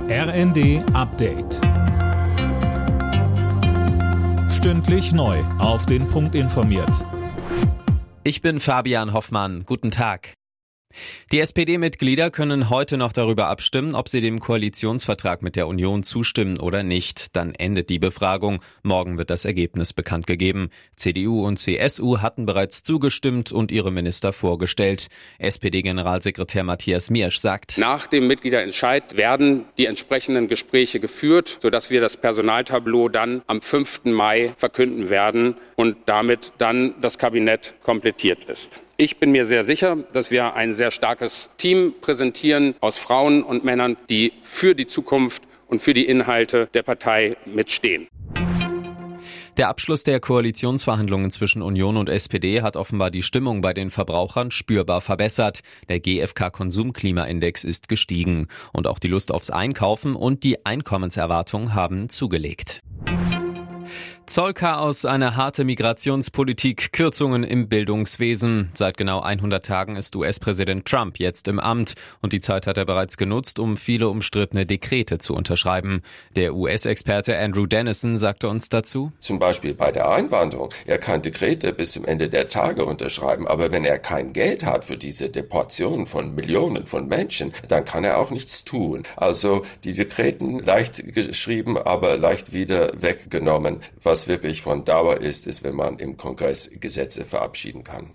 RND Update. Stündlich neu auf den Punkt informiert. Ich bin Fabian Hoffmann. Guten Tag. Die SPD-Mitglieder können heute noch darüber abstimmen, ob sie dem Koalitionsvertrag mit der Union zustimmen oder nicht. Dann endet die Befragung. Morgen wird das Ergebnis bekannt gegeben. CDU und CSU hatten bereits zugestimmt und ihre Minister vorgestellt. SPD-Generalsekretär Matthias Miersch sagt: Nach dem Mitgliederentscheid werden die entsprechenden Gespräche geführt, sodass wir das Personaltableau dann am 5. Mai verkünden werden und damit dann das Kabinett komplettiert ist. Ich bin mir sehr sicher, dass wir ein sehr starkes Team präsentieren aus Frauen und Männern, die für die Zukunft und für die Inhalte der Partei mitstehen. Der Abschluss der Koalitionsverhandlungen zwischen Union und SPD hat offenbar die Stimmung bei den Verbrauchern spürbar verbessert. Der GfK-Konsumklimaindex ist gestiegen. Und auch die Lust aufs Einkaufen und die Einkommenserwartung haben zugelegt. Zollchaos, eine harte Migrationspolitik, Kürzungen im Bildungswesen. Seit genau 100 Tagen ist US-Präsident Trump jetzt im Amt und die Zeit hat er bereits genutzt, um viele umstrittene Dekrete zu unterschreiben. Der US-Experte Andrew Dennison sagte uns dazu: Zum Beispiel bei der Einwanderung. Er kann Dekrete bis zum Ende der Tage unterschreiben, aber wenn er kein Geld hat für diese Deportation von Millionen von Menschen, dann kann er auch nichts tun. Also die Dekreten leicht geschrieben, aber leicht wieder weggenommen. Was wirklich von Dauer ist, wenn man im Kongress Gesetze verabschieden kann.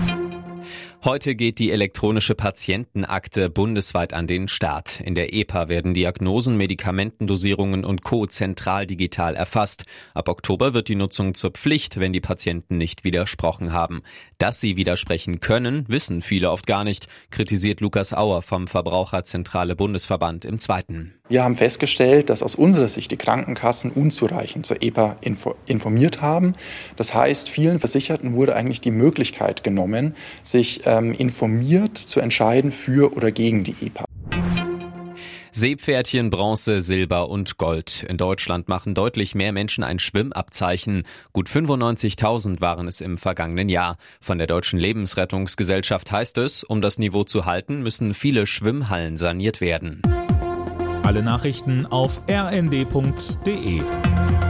Heute geht die elektronische Patientenakte bundesweit an den Start. In der EPA werden Diagnosen, Medikamentendosierungen und Co. zentral digital erfasst. Ab Oktober wird die Nutzung zur Pflicht, wenn die Patienten nicht widersprochen haben. Dass sie widersprechen können, wissen viele oft gar nicht, kritisiert Lukas Auer vom Verbraucherzentrale Bundesverband im Zweiten. Wir haben festgestellt, dass aus unserer Sicht die Krankenkassen unzureichend zur EPA informiert haben. Das heißt, vielen Versicherten wurde eigentlich die Möglichkeit genommen, sich informiert zu entscheiden für oder gegen die EPA. Seepferdchen, Bronze, Silber und Gold. In Deutschland machen deutlich mehr Menschen ein Schwimmabzeichen. Gut 95.000 waren es im vergangenen Jahr. Von der Deutschen Lebensrettungsgesellschaft heißt es, um das Niveau zu halten, müssen viele Schwimmhallen saniert werden. Alle Nachrichten auf rnd.de.